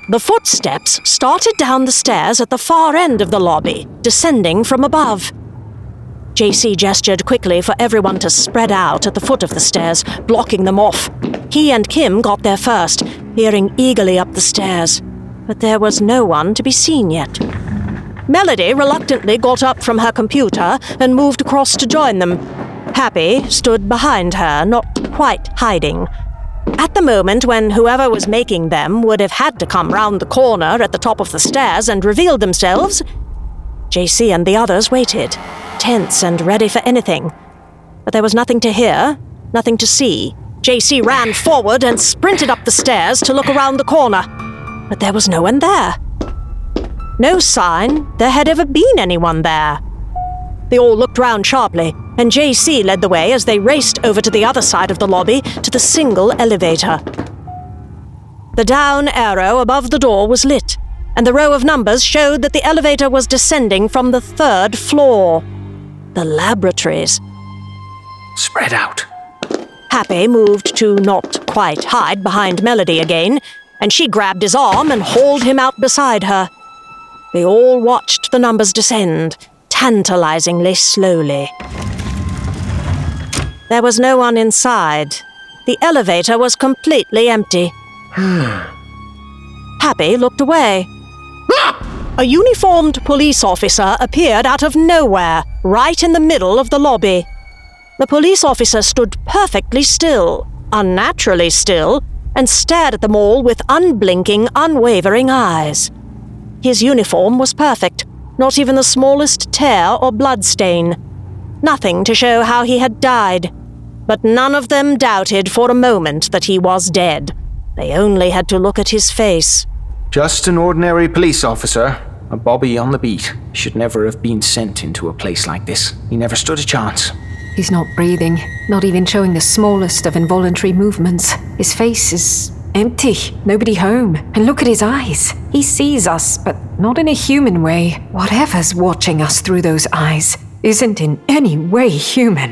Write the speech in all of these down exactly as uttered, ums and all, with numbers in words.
The footsteps started down the stairs at the far end of the lobby, descending from above. J C gestured quickly for everyone to spread out at the foot of the stairs, blocking them off. He and Kim got there first, peering eagerly up the stairs, but there was no one to be seen yet. Melody reluctantly got up from her computer and moved across to join them. Happy stood behind her, not quite hiding. At the moment when whoever was making them would have had to come round the corner at the top of the stairs and reveal themselves, J C and the others waited, tense and ready for anything. But there was nothing to hear, nothing to see. J C ran forward and sprinted up the stairs to look around the corner. But there was no one there. No sign there had ever been anyone there. They all looked round sharply, and J C led the way as they raced over to the other side of the lobby to the single elevator. The down arrow above the door was lit, and the row of numbers showed that the elevator was descending from the third floor. The laboratories. Spread out. Happy moved to not quite hide behind Melody again, and she grabbed his arm and hauled him out beside her. They all watched the numbers descend, tantalizingly slowly. There was no one inside. The elevator was completely empty. Happy looked away. A uniformed police officer appeared out of nowhere, right in the middle of the lobby. The police officer stood perfectly still, unnaturally still, and stared at them all with unblinking, unwavering eyes. His uniform was perfect, not even the smallest tear or blood stain. Nothing to show how he had died. But none of them doubted for a moment that he was dead. They only had to look at his face. Just an ordinary police officer, a bobby on the beat. Should never have been sent into a place like this. He never stood a chance. He's not breathing, not even showing the smallest of involuntary movements. His face is empty, nobody home. And look at his eyes. He sees us, but not in a human way. Whatever's watching us through those eyes isn't in any way human.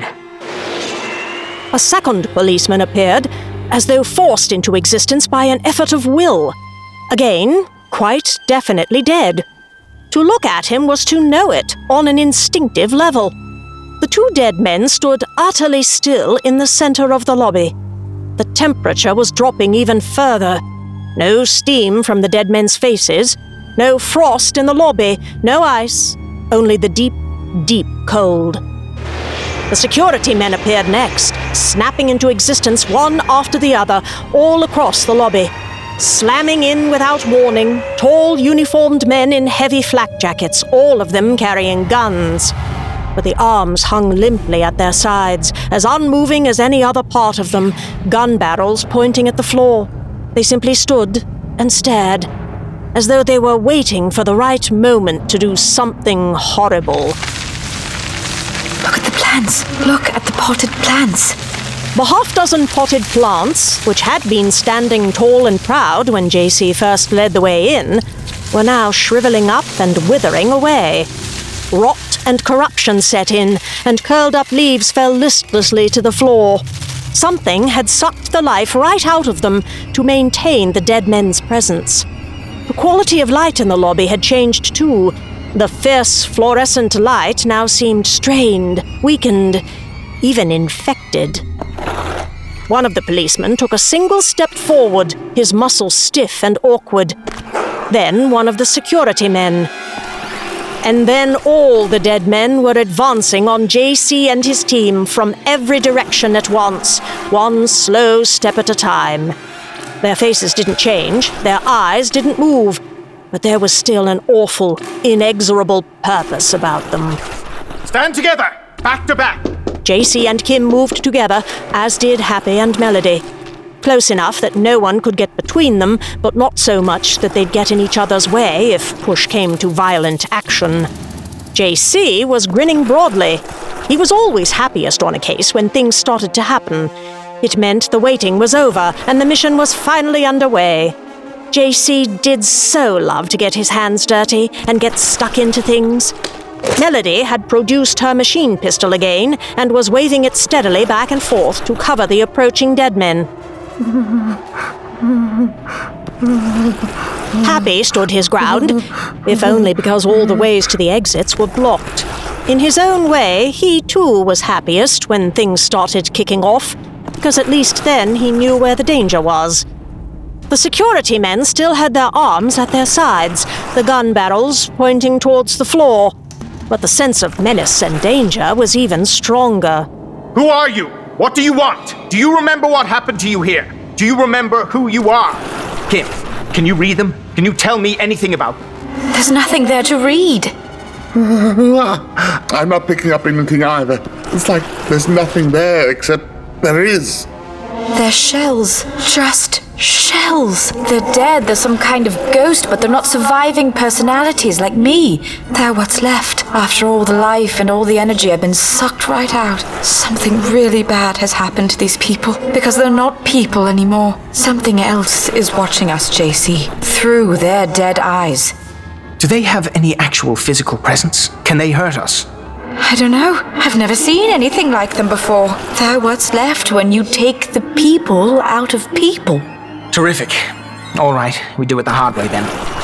A second policeman appeared, as though forced into existence by an effort of will. Again, quite definitely dead. To look at him was to know it on an instinctive level. The two dead men stood utterly still in the center of the lobby. The temperature was dropping even further. No steam from the dead men's faces, no frost in the lobby, no ice, only the deep, deep cold. The security men appeared next, snapping into existence one after the other, all across the lobby. Slamming in without warning, tall uniformed men in heavy flak jackets, all of them carrying guns. But the arms hung limply at their sides, as unmoving as any other part of them, gun barrels pointing at the floor. They simply stood and stared, as though they were waiting for the right moment to do something horrible. Look at the plants! Look at the potted plants! The half-dozen potted plants, which had been standing tall and proud when J C first led the way in, were now shriveling up and withering away. Rot and corruption set in, and curled-up leaves fell listlessly to the floor. Something had sucked the life right out of them to maintain the dead men's presence. The quality of light in the lobby had changed too. The fierce fluorescent light now seemed strained, weakened, even infected. One of the policemen took a single step forward, his muscles stiff and awkward. Then one of the security men. And then all the dead men were advancing on J C and his team from every direction at once, one slow step at a time. Their faces didn't change, their eyes didn't move, but there was still an awful, inexorable purpose about them. Stand together, back to back. J C and Kim moved together, as did Happy and Melody. Close enough that no one could get between them, but not so much that they'd get in each other's way if push came to violent action. J C was grinning broadly. He was always happiest on a case when things started to happen. It meant the waiting was over and the mission was finally underway. J C did so love to get his hands dirty and get stuck into things. Melody had produced her machine pistol again and was waving it steadily back and forth to cover the approaching dead men. Happy stood his ground, if only because all the ways to the exits were blocked. In his own way, he too was happiest when things started kicking off, because at least then he knew where the danger was. The security men still had their arms at their sides, the gun barrels pointing towards the floor. But the sense of menace and danger was even stronger. Who are you? What do you want? Do you remember what happened to you here? Do you remember who you are? Kim, can you read them? Can you tell me anything about them? There's nothing there to read. I'm not picking up anything either. It's like there's nothing there except there is. They're shells. Just shells. They're dead. They're some kind of ghost, but they're not surviving personalities like me. They're what's left. After all the life and all the energy, I've been sucked right out. Something really bad has happened to these people, because they're not people anymore. Something else is watching us, J C, through their dead eyes. Do they have any actual physical presence? Can they hurt us? I don't know. I've never seen anything like them before. They're what's left when you take the people out of people. Terrific. All right, we do it the hard way then.